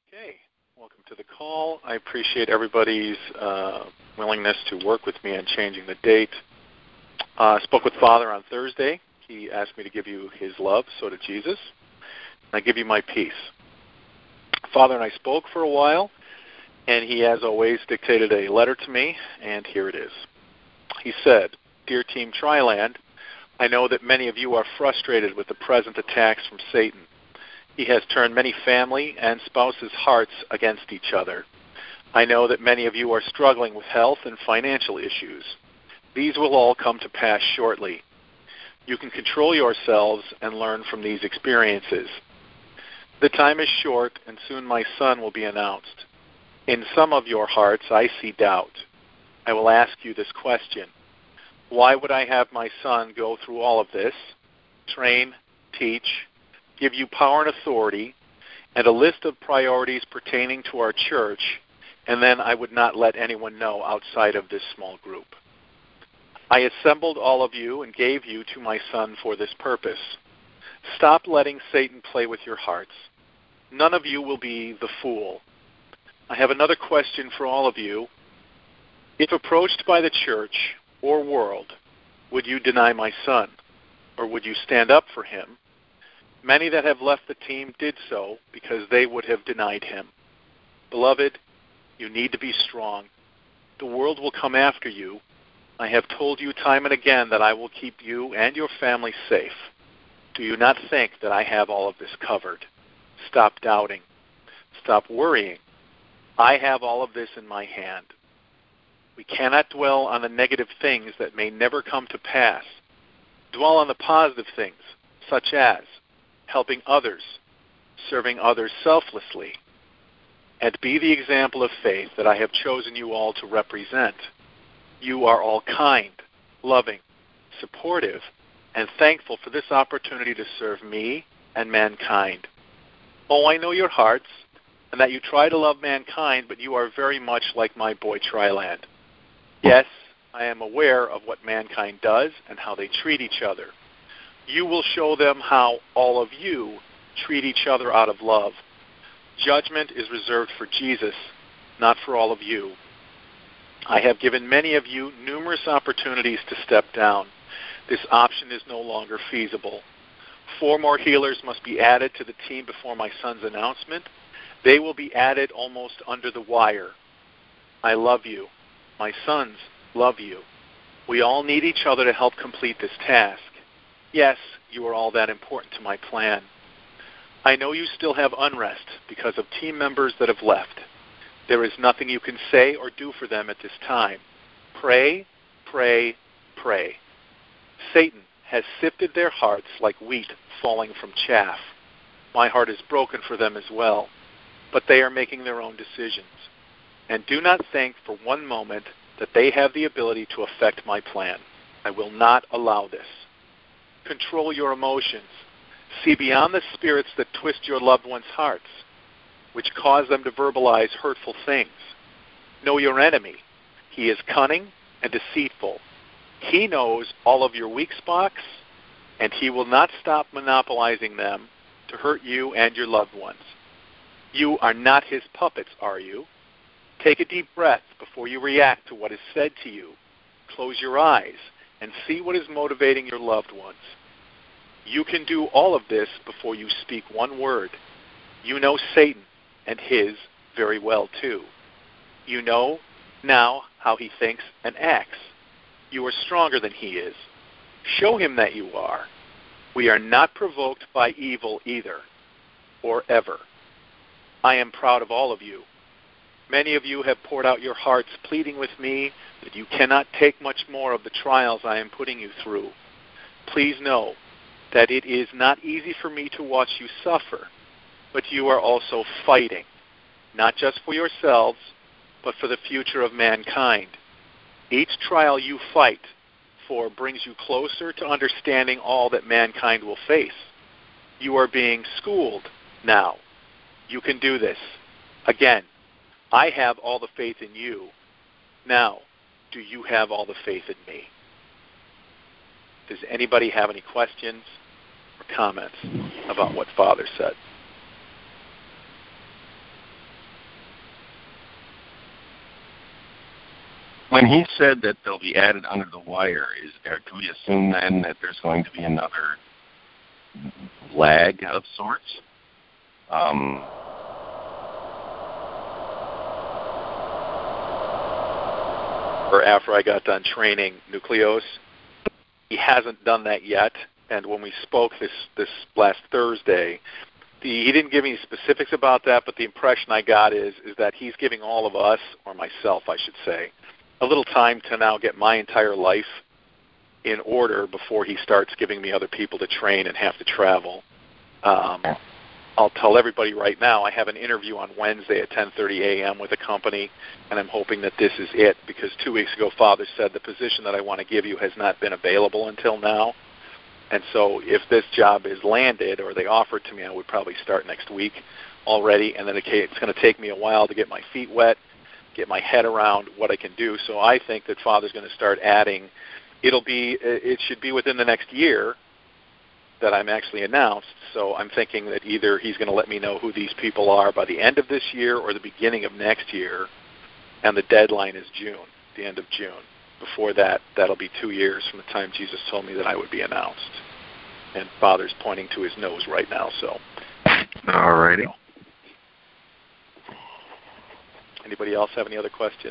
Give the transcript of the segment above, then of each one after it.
Okay, welcome to the call. I appreciate everybody's willingness to work with me on changing the date. I spoke with Father on Thursday. He asked me to give you his love, so did Jesus. I give you my peace. Father and I spoke for a while, and he, as always, dictated a letter to me, and here it is. He said, "Dear Team Triland, I know that many of you are frustrated with the present attacks from Satan. He has turned many family and spouses' hearts against each other. I know that many of you are struggling with health and financial issues. These will all come to pass shortly. You can control yourselves and learn from these experiences. The time is short, and soon my son will be announced. In some of your hearts, I see doubt. I will ask you this question. Why would I have my son go through all of this, train, teach, give you power and authority, and a list of priorities pertaining to our church, and then I would not let anyone know outside of this small group? I assembled all of you and gave you to my son for this purpose. Stop letting Satan play with your hearts. None of you will be the fool. I have another question for all of you. If approached by the church or world, would you deny my son, or would you stand up for him? Many that have left the team did so because they would have denied him. Beloved, you need to be strong. The world will come after you. I have told you time and again that I will keep you and your family safe. Do you not think that I have all of this covered? Stop doubting. Stop worrying. I have all of this in my hand. We cannot dwell on the negative things that may never come to pass. Dwell on the positive things, such as helping others, serving others selflessly, and be the example of faith that I have chosen you all to represent. You are all kind, loving, supportive, and thankful for this opportunity to serve me and mankind. Oh, I know your hearts, and that you try to love mankind, but you are very much like my boy Triland. Yes, I am aware of what mankind does and how they treat each other. You will show them how all of you treat each other out of love. Judgment is reserved for Jesus, not for all of you. I have given many of you numerous opportunities to step down. This option is no longer feasible. 4 more healers must be added to the team before my son's announcement. They will be added almost under the wire. I love you. My sons love you. We all need each other to help complete this task. Yes, you are all that important to my plan. I know you still have unrest because of team members that have left. There is nothing you can say or do for them at this time. Pray, pray, pray. Satan has sifted their hearts like wheat falling from chaff. My heart is broken for them as well, but they are making their own decisions. And do not think for one moment that they have the ability to affect my plan. I will not allow this. Control your emotions. See beyond the spirits that twist your loved ones' hearts, which cause them to verbalize hurtful things. Know your enemy. He is cunning and deceitful. He knows all of your weak spots, and he will not stop monopolizing them to hurt you and your loved ones. You are not his puppets, are you? Take a deep breath before you react to what is said to you. Close your eyes and see what is motivating your loved ones. You can do all of this before you speak one word. You know Satan and his very well, too. You know now how he thinks and acts. You are stronger than he is. Show him that you are. We are not provoked by evil either, or ever. I am proud of all of you. Many of you have poured out your hearts pleading with me that you cannot take much more of the trials I am putting you through. Please know that it is not easy for me to watch you suffer, but you are also fighting, not just for yourselves, but for the future of mankind. Each trial you fight for brings you closer to understanding all that mankind will face. You are being schooled now. You can do this. Again, I have all the faith in you. Now, do you have all the faith in me? Does anybody have any questions or comments about what Father said? when he said that they'll be added under the wire, can we assume then that there's going to be another lag of sorts? Or after I got done training Nucleos, he hasn't done that yet. And when we spoke this last Thursday, he didn't give any specifics about that, but the impression I got is that he's giving all of us, or myself I should say, a little time to now get my entire life in order before he starts giving me other people to train and have to travel. I'll tell everybody right now, I have an interview on Wednesday at 10:30 a.m. with a company, and I'm hoping that this is it, because 2 weeks ago Father said the position that I want to give you has not been available until now. And so if this job is landed or they offer it to me, I would probably start next week already, and then it's going to take me a while to get my feet wet, get my head around what I can do. So I think that Father's going to start adding. It should be within the next year that I'm actually announced. So I'm thinking that either he's going to let me know who these people are by the end of this year or the beginning of next year, and the deadline is June, the end of June. Before that, that'll be 2 years from the time Jesus told me that I would be announced. And Father's pointing to his nose right now, so. All righty. Anybody else have any other questions?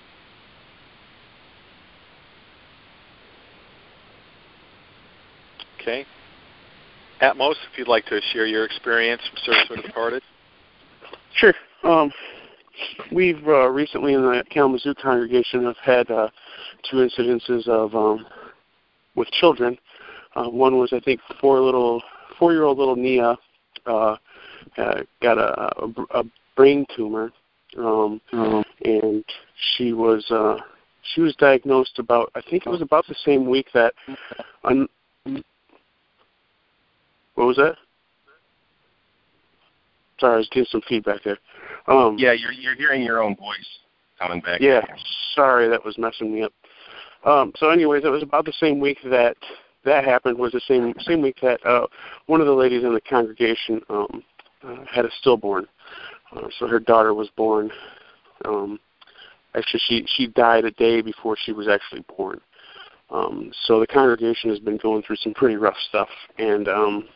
Okay. Atmos, if you'd like to share your experience from Service for the Departed. Sure. We've recently in the Kalamazoo congregation have had 2 incidences of with children. One was, I think, 4-year-old little Nia got a brain tumor, and she was diagnosed about, I think it was about the same week that. What was that? Sorry, I was getting some feedback there. Yeah, you're hearing your own voice coming back. Yeah, sorry, that was messing me up. So anyways, it was about the same week that happened, was the same week that one of the ladies in the congregation had a stillborn. So her daughter was born. Actually, she died a day before she was actually born. So the congregation has been going through some pretty rough stuff. And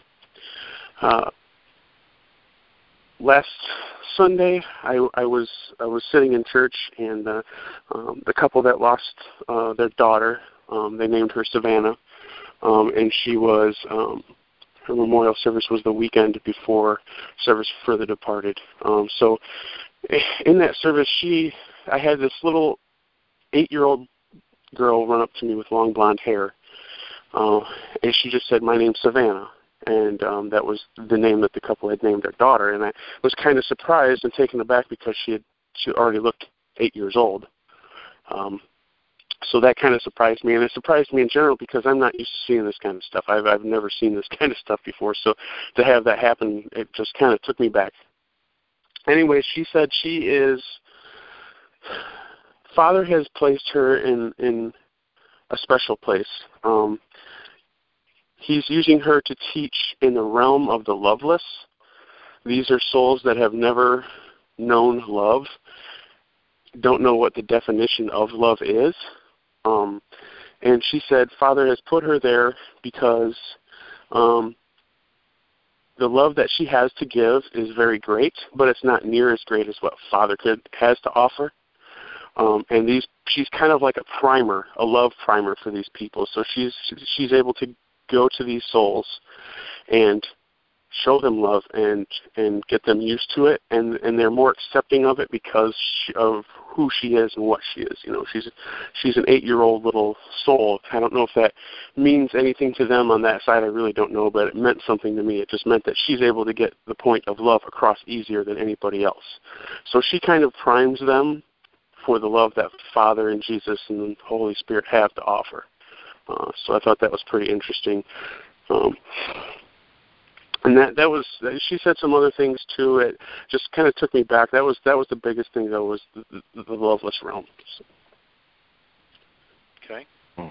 last Sunday, I was sitting in church, and the couple that lost their daughter, they named her Savannah, and she was her memorial service was the weekend before Service for the Departed. So in that service, I had this little 8-year-old girl run up to me with long blonde hair, and she just said, "My name's Savannah." And that was the name that the couple had named their daughter. And I was kind of surprised and taken aback because she already looked 8 years old. So that kind of surprised me, and it surprised me in general because I'm not used to seeing this kind of stuff. I've never seen this kind of stuff before. So to have that happen, it just kind of took me back. Anyway, she said Father has placed her in a special place. He's using her to teach in the realm of the loveless. These are souls that have never known love, don't know what the definition of love is. And she said Father has put her there because the love that she has to give is very great, but it's not near as great as what Father has to offer. And she's kind of like a primer, a love primer for these people. So she's able to go to these souls and show them love and get them used to it, and they're more accepting of it because of who she is and what she is. You know, she's an 8-year-old little soul. I don't know if that means anything to them on that side. I really don't know, but it meant something to me. It just meant that she's able to get the point of love across easier than anybody else. So she kind of primes them for the love that Father and Jesus and the Holy Spirit have to offer. So I thought that was pretty interesting. And that was, she said some other things too. It just kind of took me back. That was the biggest thing, though, was the loveless realm. So. Okay.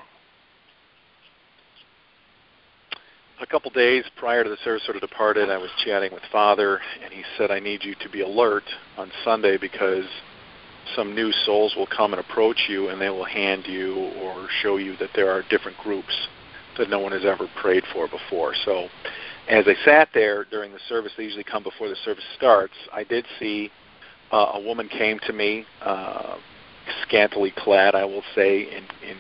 A couple days prior to the Service for the Departed, I was chatting with Father, and he said, I need you to be alert on Sunday because some new souls will come and approach you, and they will hand you or show you that there are different groups that no one has ever prayed for before. So as I sat there during the service, they usually come before the service starts, I did see a woman came to me, scantily clad, I will say, in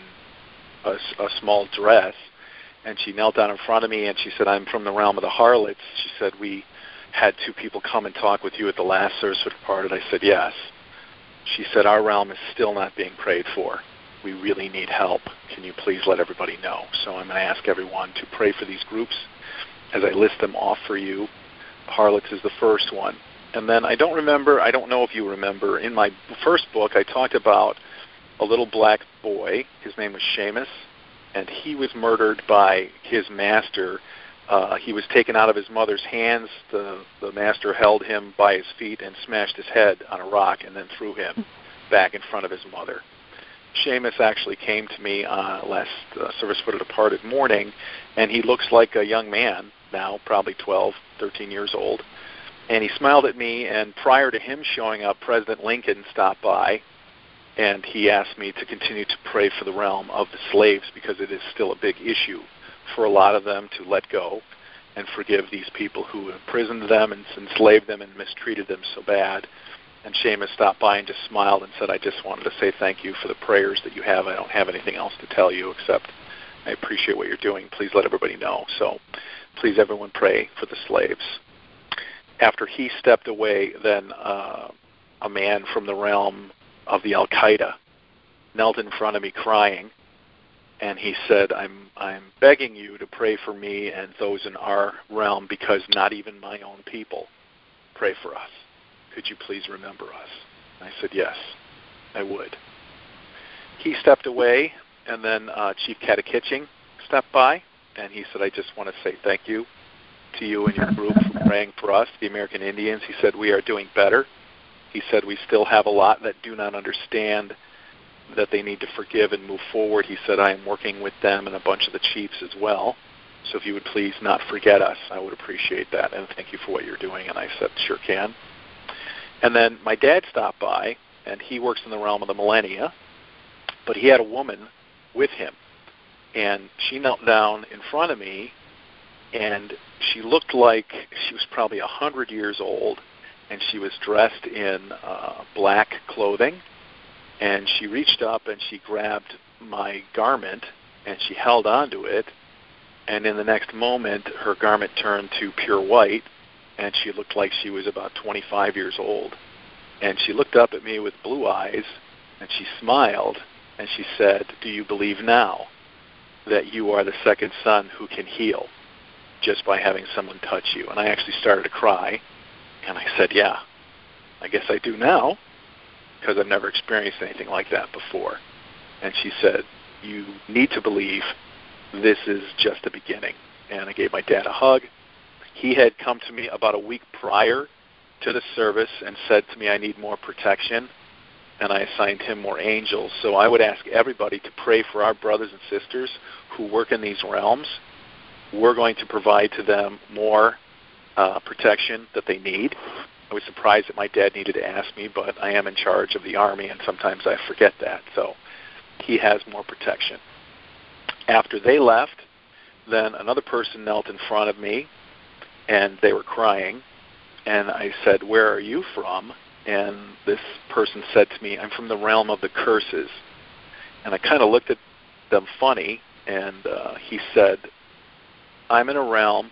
a small dress, and she knelt down in front of me, and she said, I'm from the realm of the harlots. She said, we had 2 people come and talk with you at the last service we departed. I said, yes. She said, our realm is still not being prayed for. We really need help. Can you please let everybody know? So I'm going to ask everyone to pray for these groups as I list them off for you. Harlots is the first one. And then I don't know if you remember, in my first book I talked about a little black boy. His name was Seamus, and he was murdered by his master. He was taken out of his mother's hands. The master held him by his feet and smashed his head on a rock and then threw him back in front of his mother. Seamus actually came to me last service for the departed morning, and he looks like a young man now, probably 12, 13 years old. And he smiled at me, and prior to him showing up, President Lincoln stopped by, and he asked me to continue to pray for the realm of the slaves, because it is still a big issue for a lot of them to let go and forgive these people who imprisoned them and enslaved them and mistreated them so bad. And Seamus stopped by and just smiled and said, I just wanted to say thank you for the prayers that you have. I don't have anything else to tell you except I appreciate what you're doing. Please let everybody know. So please, everyone, pray for the slaves. After he stepped away, then a man from the realm of the Al-Qaeda knelt in front of me crying, and he said, I'm begging you to pray for me and those in our realm, because not even my own people pray for us. Could you please remember us? And I said, yes, I would. He stepped away, and then Chief Catechitching stepped by, and he said, I just want to say thank you to you and your group for praying for us, the American Indians. He said, we are doing better. He said, we still have a lot that do not understand that they need to forgive and move forward. He said, I am working with them and a bunch of the chiefs as well. So if you would please not forget us, I would appreciate that. And thank you for what you're doing. And I said, sure can. And then my dad stopped by, and he works in the realm of the millennia, but he had a woman with him. And she knelt down in front of me, and she looked like she was probably 100 years old, and she was dressed in black clothing. And she reached up and she grabbed my garment, and she held onto it. And in the next moment, her garment turned to pure white, and she looked like she was about 25 years old. And she looked up at me with blue eyes, and she smiled, and she said, do you believe now that you are the second son who can heal just by having someone touch you? And I actually started to cry, and I said, yeah, I guess I do now, because I've never experienced anything like that before. And she said, you need to believe this is just the beginning. And I gave my dad a hug. He had come to me about a week prior to the service and said to me, I need more protection, and I assigned him more angels. So I would ask everybody to pray for our brothers and sisters who work in these realms. We're going to provide to them more protection that they need. I was surprised that my dad needed to ask me, but I am in charge of the Army, and sometimes I forget that. So he has more protection. After they left, then another person knelt in front of me, and they were crying. And I said, where are you from? And this person said to me, I'm from the realm of the curses. And I kind of looked at them funny, and he said, I'm in a realm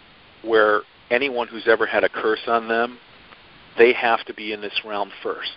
where anyone who's ever had a curse on them, they have to be in this realm first.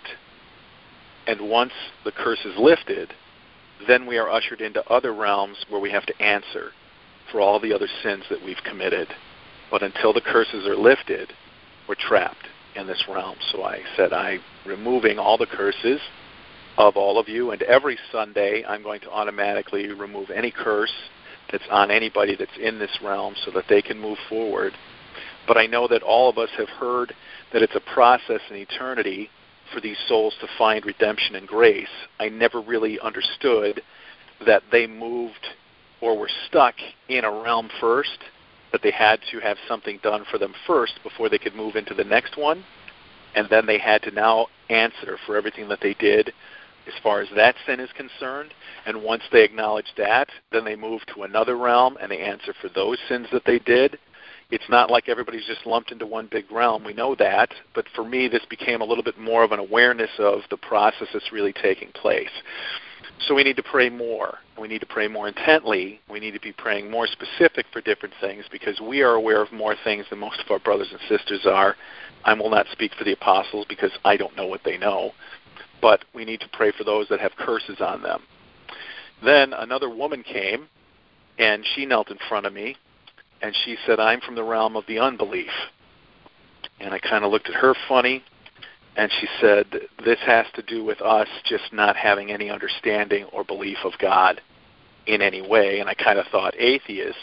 And once the curse is lifted, then we are ushered into other realms where we have to answer for all the other sins that we've committed. But until the curses are lifted, we're trapped in this realm. So I said, I'm removing all the curses of all of you, and every Sunday I'm going to automatically remove any curse that's on anybody that's in this realm so that they can move forward. But I know that all of us have heard that it's a process in eternity for these souls to find redemption and grace. I never really understood that they moved or were stuck in a realm first, that they had to have something done for them first before they could move into the next one, and then they had to now answer for everything that they did as far as that sin is concerned. And once they acknowledge that, then they move to another realm and they answer for those sins that they did. It's not like everybody's just lumped into one big realm. We know that. But for me, this became a little bit more of an awareness of the process that's really taking place. So we need to pray more. We need to pray more intently. We need to be praying more specific for different things because we are aware of more things than most of our brothers and sisters are. I will not speak for the apostles because I don't know what they know. But we need to pray for those that have curses on them. Then another woman came, and she knelt in front of me, and she said, I'm from the realm of the unbelief. And I kind of looked at her funny, and she said, this has to do with us just not having any understanding or belief of God in any way. And I kind of thought atheists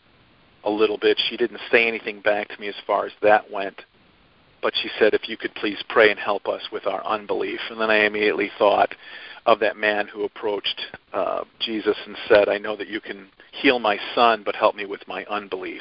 a little bit. She didn't say anything back to me as far as that went. But she said, if you could please pray and help us with our unbelief. And then I immediately thought of that man who approached Jesus and said, I know that you can heal my son, but help me with my unbelief.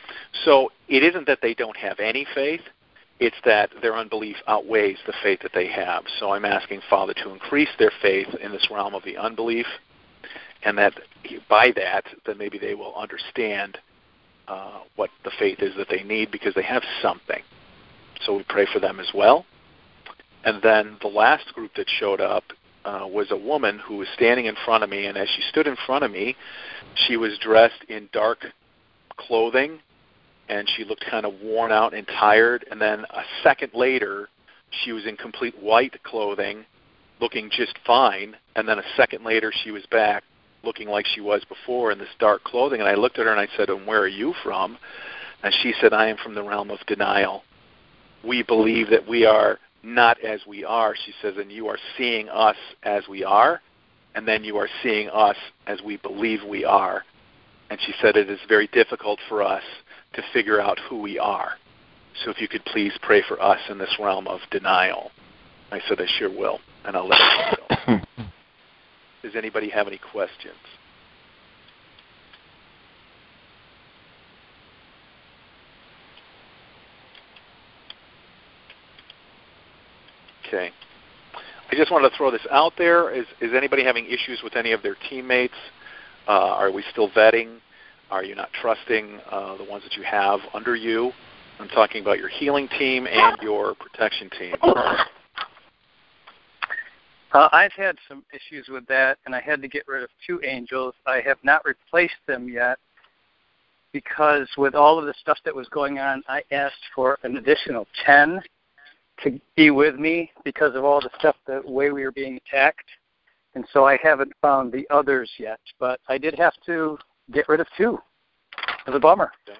So it isn't that they don't have any faith. It's that their unbelief outweighs the faith that they have. So I'm asking Father to increase their faith in this realm of the unbelief, and that by that, then maybe they will understand what the faith is that they need because they have something. So we pray for them as well. And then the last group that showed up was a woman who was standing in front of me, and as she stood in front of me, she was dressed in dark clothing, and she looked kind of worn out and tired. And then a second later, she was in complete white clothing, looking just fine. And then a second later, she was back looking like she was before in this dark clothing. And I looked at her and I said, and where are you from? And she said, I am from the realm of denial. We believe that we are not as we are, she says, and you are seeing us as we are, and then you are seeing us as we believe we are. And she said it is very difficult for us to figure out who we are. So if you could please pray for us in this realm of denial. I said, I sure will, and I'll let her go. Does anybody have any questions? Okay. I just wanted to throw this out there. Is anybody having issues with any of their teammates? Are we still vetting? Are you not trusting the ones that you have under you? I'm talking about your healing team and your protection team. I've had some issues with that, and I had to get rid of 2 angels. I have not replaced them yet because with all of the stuff that was going on, I asked for an additional 10 to be with me because of all the stuff, the way we were being attacked. And so I haven't found the others yet, but I did have to get rid of 2. It was a bummer. Okay.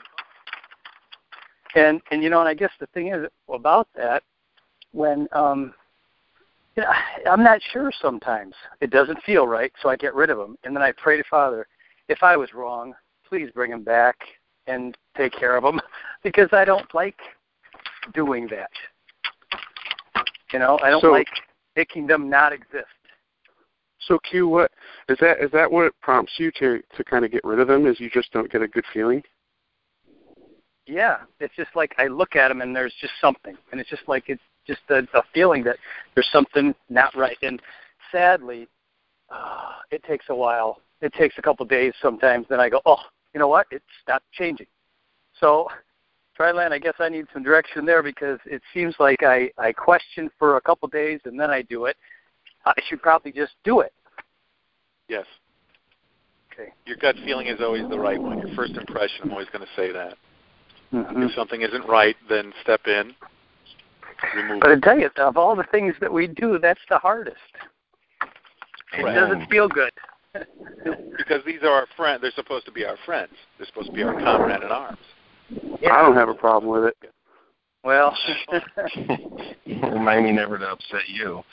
And you know, and I guess the thing is about that, when you know, I'm not sure sometimes. It doesn't feel right, so I get rid of them. And then I pray to Father, if I was wrong, please bring them back and take care of them because I don't like doing that. You know, I don't like making them not exist. So Q, what is that what prompts you to kind of get rid of them, is you just don't get a good feeling? Yeah, it's just like I look at them and there's just something. And it's just like it's just a feeling that there's something not right. And sadly, it takes a while. It takes a couple of days sometimes. Then I go, oh, you know what? It stopped changing. So Triland, I guess I need some direction there because it seems like I question for a couple of days and then I do it. I should probably just do it. Yes. Okay. Your gut feeling is always the right one. Your first impression, I'm always going to say that. Mm-hmm. If something isn't right, then step in, remove But I it. tell you, of all the things that we do, that's the hardest. It doesn't feel good. Because these are our friends. They're supposed to be our friends. They're supposed to be our comrade in arms. Yeah. I don't have a problem with it. Well, remind me never to upset you.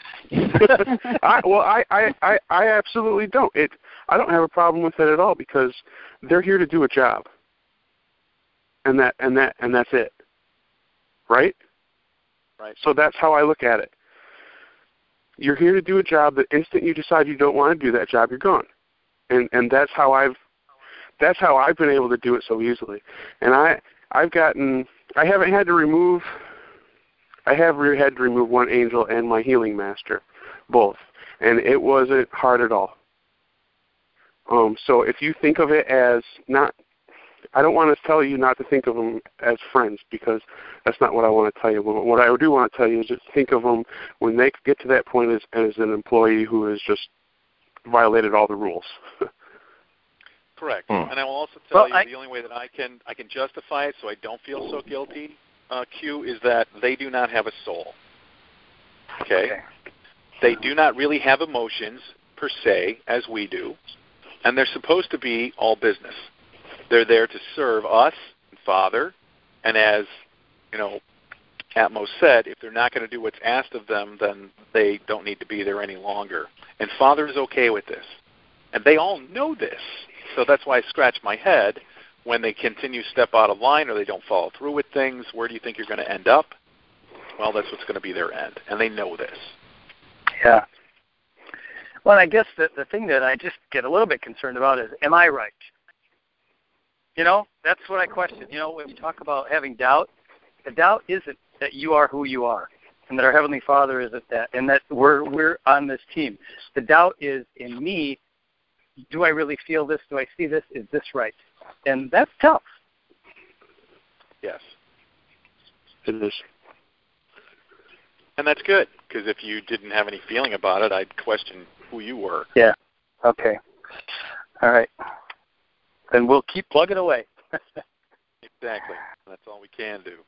I absolutely don't. I don't have a problem with it at all because they're here to do a job, and that's it, right? Right. So that's how I look at it. You're here to do a job. The instant you decide you don't want to do that job, you're gone, and that's how I've been able to do it so easily. And I haven't had to remove I have had to remove one angel and my healing master, both, and it wasn't hard at all. So if you think of it as not, I don't want to tell you not to think of them as friends, because that's not what I want to tell you. What I do want to tell you is just think of them when they get to that point as an employee who has just violated all the rules. Correct. And I will also tell you the only way that I can justify it so I don't feel so guilty, Q, is that they do not have a soul. Okay? They do not really have emotions per se as we do, and they're supposed to be all business. They're there to serve us, Father, and as, Atmos said, if they're not going to do what's asked of them, then they don't need to be there any longer. And Father is okay with this. And they all know this. So that's why I scratch my head when they continue to step out of line or they don't follow through with things. Where do you think you're going to end up? Well, that's what's going to be their end. And they know this. Yeah. Well, I guess the thing that I just get a little bit concerned about is, am I right? That's what I question. When we talk about having doubt, the doubt isn't that you are who you are and that our Heavenly Father isn't that and that we're on this team. The doubt is in me. Do I really feel this? Do I see this? Is this right? And that's tough. Yes. It is. And that's good, because if you didn't have any feeling about it, I'd question who you were. Yeah. Okay. All right. Then we'll keep plugging away. Exactly. That's all we can do.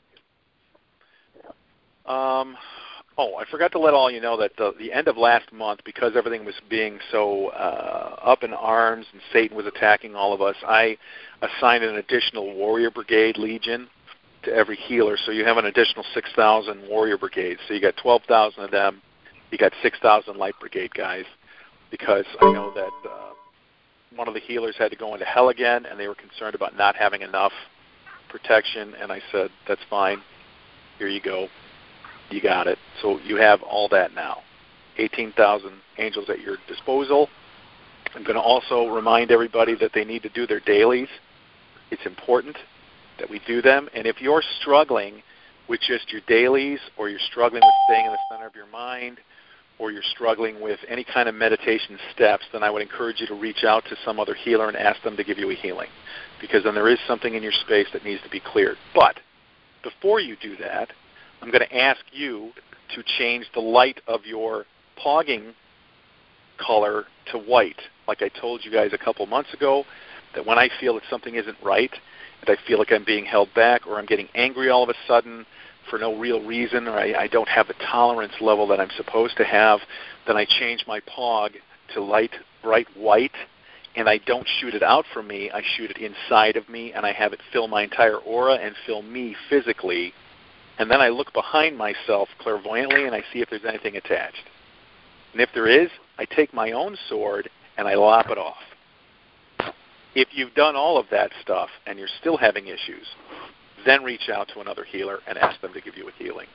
I forgot to let all you know that the end of last month, because everything was being so up in arms and Satan was attacking all of us, I assigned an additional Warrior Brigade Legion to every healer. So you have an additional 6,000 Warrior Brigades. So you got 12,000 of them. You got 6,000 Light Brigade guys, because I know that one of the healers had to go into hell again, and they were concerned about not having enough protection. And I said, that's fine. Here you go. You got it. So you have all that now. 18,000 angels at your disposal. I'm going to also remind everybody that they need to do their dailies. It's important that we do them. And if you're struggling with just your dailies, or you're struggling with staying in the center of your mind, or you're struggling with any kind of meditation steps, then I would encourage you to reach out to some other healer and ask them to give you a healing, because then there is something in your space that needs to be cleared. But before you do that, I'm going to ask you to change the light of your pogging color to white. Like I told you guys a couple months ago, that when I feel that something isn't right, and I feel like I'm being held back, or I'm getting angry all of a sudden for no real reason, or I don't have the tolerance level that I'm supposed to have, then I change my pog to light, bright white, and I don't shoot it out from me. I shoot it inside of me, and I have it fill my entire aura and fill me physically. And then I look behind myself clairvoyantly, and I see if there's anything attached. And if there is, I take my own sword, and I lop it off. If you've done all of that stuff, and you're still having issues, then reach out to another healer and ask them to give you a healing.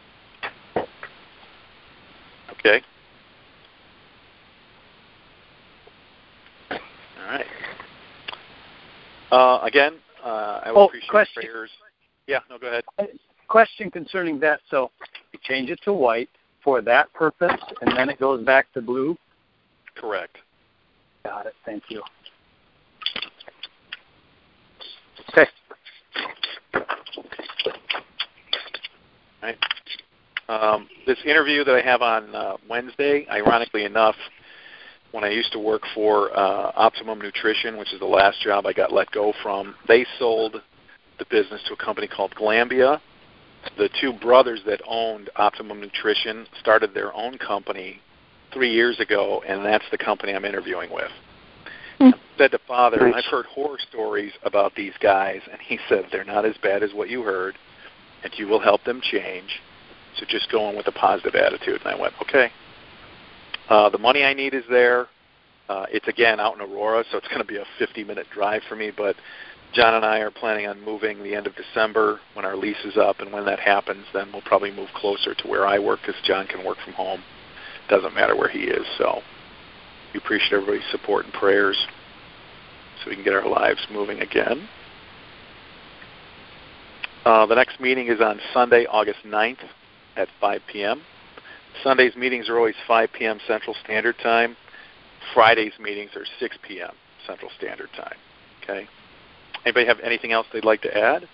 Okay? All right. Again, I would appreciate question. prayers. Yeah, no, go ahead. Question concerning that. So you change it to white for that purpose, and then it goes back to blue? Correct. Got it. Thank you. Okay. Right. This interview that I have on Wednesday, ironically enough, when I used to work for Optimum Nutrition, which is the last job I got let go from, they sold the business to a company called Glambia. The two brothers that owned Optimum Nutrition started their own company 3 years ago, and that's the company I'm interviewing with. I said to Father, and I've heard horror stories about these guys, and he said, they're not as bad as what you heard, and you will help them change, so just go in with a positive attitude. And I went, okay. The money I need is there. It's, again, out in Aurora, so it's going to be a 50-minute drive for me, but John and I are planning on moving the end of December when our lease is up, and when that happens, then we'll probably move closer to where I work, because John can work from home. Doesn't matter where he is, so we appreciate everybody's support and prayers so we can get our lives moving again. The next meeting is on Sunday, August 9th at 5 p.m. Sunday's meetings are always 5 p.m. Central Standard Time. Friday's meetings are 6 p.m. Central Standard Time. Okay. Anybody have anything else they'd like to add?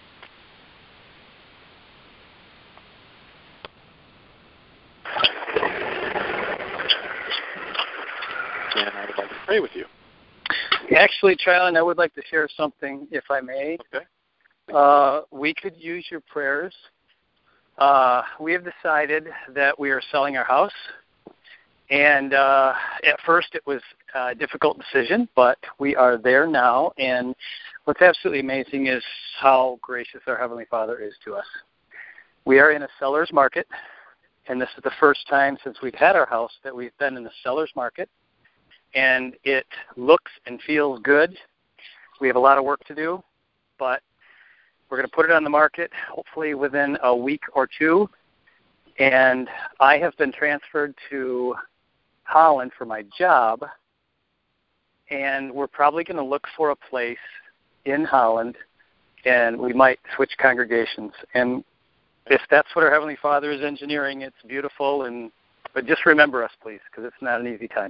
And I would like to pray with you. Actually, Charlie, I would like to share something, if I may. Okay. We could use your prayers. We have decided that we are selling our house. And at first it was a difficult decision, but we are there now. And what's absolutely amazing is how gracious our Heavenly Father is to us. We are in a seller's market, and this is the first time since we've had our house that we've been in the seller's market. And it looks and feels good. We have a lot of work to do, but we're going to put it on the market hopefully within a week or two. And I have been transferred to Holland for my job, and we're probably going to look for a place in Holland, and we might switch congregations. And if that's what our Heavenly Father is engineering, it's beautiful. But just remember us, please, because it's not an easy time.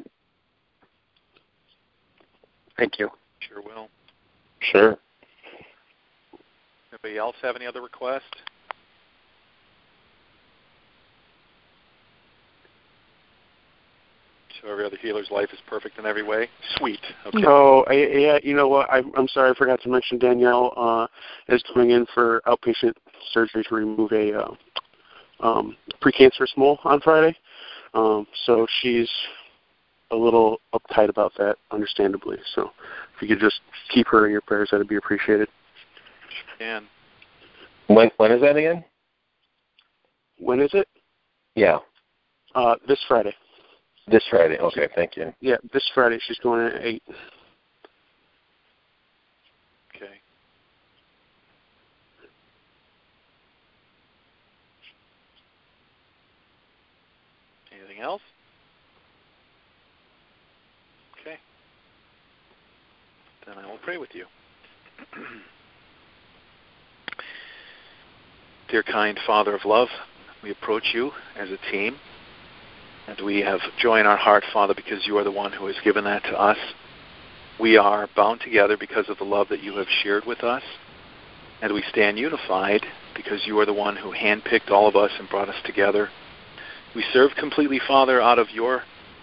Thank you. Sure will. Sure. Anybody else have any other requests? So every other healer's life is perfect in every way? Sweet. Okay. No, yeah, you know what? I'm sorry, I forgot to mention Danielle is coming in for outpatient surgery to remove a precancerous mole on Friday. So she's a little uptight about that, understandably. So if you could just keep her in your prayers, that would be appreciated. Sure can. When is that again? When is it? Yeah. This Friday. This Friday. Okay, thank you. Yeah, this Friday. She's going at 8. Okay. Anything else? Okay. Then I will pray with you. Dear kind Father of love, we approach you as a team, and we have joy in our heart, Father, because you are the one who has given that to us. We are bound together because of the love that you have shared with us, and we stand unified because you are the one who handpicked all of us and brought us together. We serve completely, Father, out of your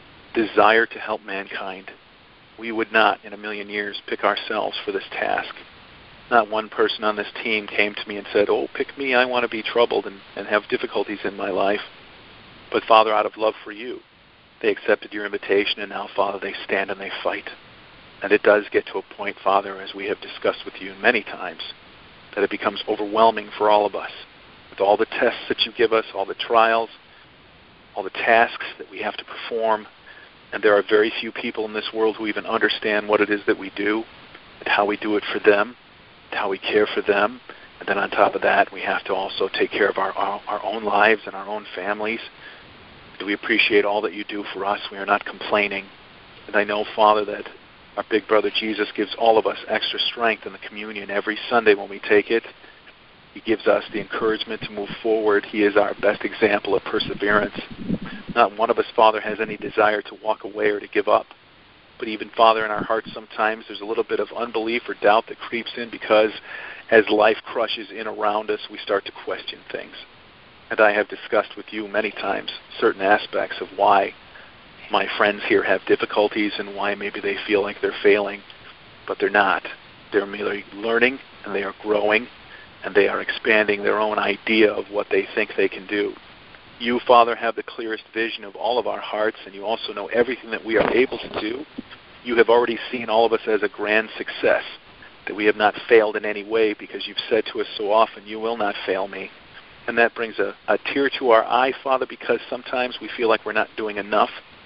desire to help mankind. We would not, in a million years, pick ourselves for this task. Not one person on this team came to me and said, oh, pick me, I want to be troubled and have difficulties in my life. But, Father, out of love for you, they accepted your invitation, and now, Father, they stand and they fight. And it does get to a point, Father, as we have discussed with you many times, that it becomes overwhelming for all of us. With all the tests that you give us, all the trials, all the tasks that we have to perform, and there are very few people in this world who even understand what it is that we do and how we do it for them, and how we care for them. And then on top of that, we have to also take care of our own lives and our own families. And we appreciate all that you do for us. We are not complaining. And I know, Father, that our big brother Jesus gives all of us extra strength in the communion every Sunday when we take it. He gives us the encouragement to move forward. He is our best example of perseverance. Not one of us, Father, has any desire to walk away or to give up. But even, Father, in our hearts sometimes there's a little bit of unbelief or doubt that creeps in because as life crushes in around us, we start to question things. And I have discussed with you many times certain aspects of why my friends here have difficulties and why maybe they feel like they're failing, but they're not. They're merely learning, and they are growing, and they are expanding their own idea of what they think they can do. You, Father, have the clearest vision of all of our hearts, and you also know everything that we are able to do. You have already seen all of us as a grand success, that we have not failed in any way because you've said to us so often, you will not fail me. And that brings a tear to our eye, Father, because sometimes we feel like we're not doing enough,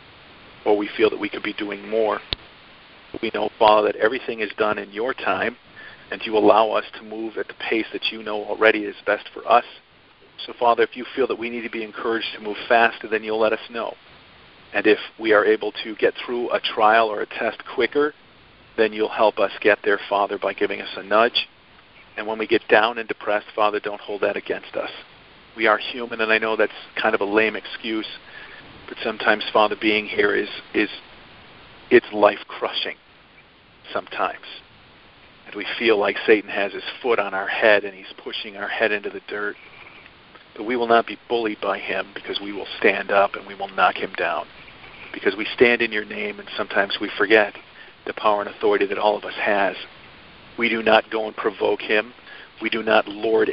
or we feel that we could be doing more. We know, Father, that everything is done in your time, and you allow us to move at the pace that you know already is best for us. So, Father, if you feel that we need to be encouraged to move faster, then you'll let us know. And if we are able to get through a trial or a test quicker, then you'll help us get there, Father, by giving us a nudge. And when we get down and depressed, Father, don't hold that against us. We are human, and I know that's kind of a lame excuse, but sometimes, Father, being here it's life-crushing sometimes. And we feel like Satan has his foot on our head, and he's pushing our head into the dirt. But we will not be bullied by him, because we will stand up and we will knock him down. Because we stand in your name, and sometimes we forget the power and authority that all of us has. We do not go and provoke him. We do not lord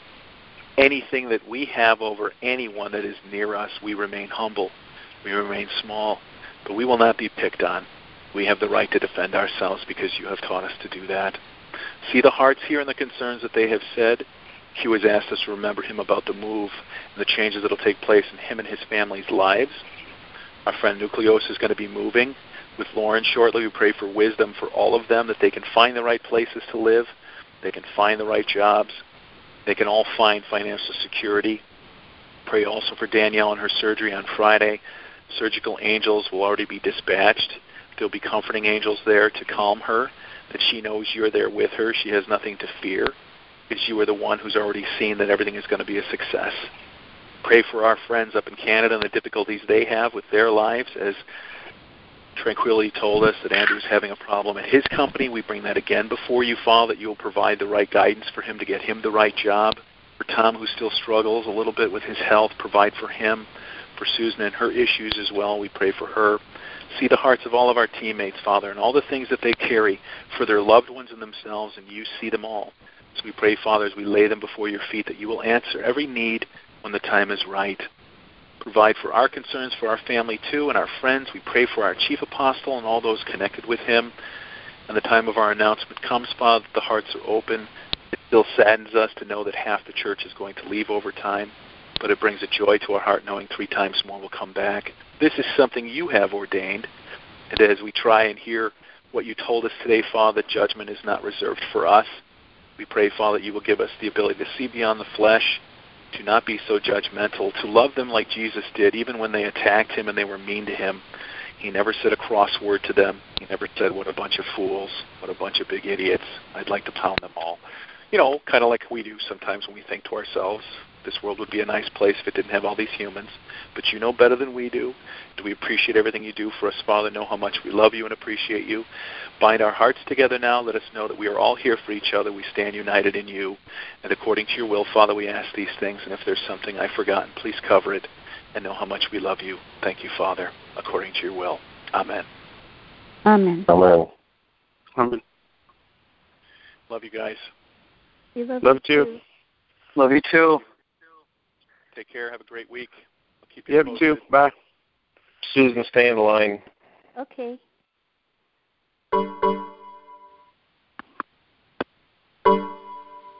anything that we have over anyone that is near us. We remain humble. We remain small. But we will not be picked on. We have the right to defend ourselves because you have taught us to do that. See the hearts here and the concerns that they have said. Hugh has asked us to remember him about the move and the changes that will take place in him and his family's lives. Our friend Nucleos is going to be moving with Lauren shortly. We pray for wisdom for all of them, that they can find the right places to live, they can find the right jobs, they can all find financial security. Pray also for Danielle and her surgery on Friday. Surgical angels will already be dispatched. There'll be comforting angels there to calm her, that she knows you're there with her. She has nothing to fear, because you are the one who's already seen that everything is going to be a success. Pray for our friends up in Canada and the difficulties they have with their lives. As Tranquility told us that Andrew's having a problem at his company, we bring that again before you, Father, that you will provide the right guidance for him to get him the right job. For Tom, who still struggles a little bit with his health, provide for him. For Susan and her issues as well, we pray for her. See the hearts of all of our teammates, Father, and all the things that they carry for their loved ones and themselves, and you see them all. So we pray, Father, as we lay them before your feet, that you will answer every need when the time is right. Provide for our concerns, for our family too, and our friends. We pray for our chief apostle and all those connected with him. And the time of our announcement comes, Father, that the hearts are open. It still saddens us to know that half the church is going to leave over time, but it brings a joy to our heart knowing 3 times more will come back. This is something you have ordained, and as we try and hear what you told us today, Father, that judgment is not reserved for us, we pray, Father, that you will give us the ability to see beyond the flesh, to not be so judgmental, to love them like Jesus did, even when they attacked him and they were mean to him. He never said a cross word to them. He never said, what a bunch of fools, what a bunch of big idiots. I'd like to pound them all. You know, kind of like we do sometimes when we think to ourselves, this world would be a nice place if it didn't have all these humans. But you know better than we do. Do we appreciate everything you do for us, Father? Know how much we love you and appreciate you. Bind our hearts together now. Let us know that we are all here for each other. We stand united in you. And according to your will, Father, we ask these things. And if there's something I've forgotten, please cover it and know how much we love you. Thank you, Father, according to your will. Amen. Amen. Amen. Amen. Love you guys. We love Love you too. Love you too. Take care. Have a great week. I'll keep you Yep, posted. too. Bye. Susan, stay in line. Okay.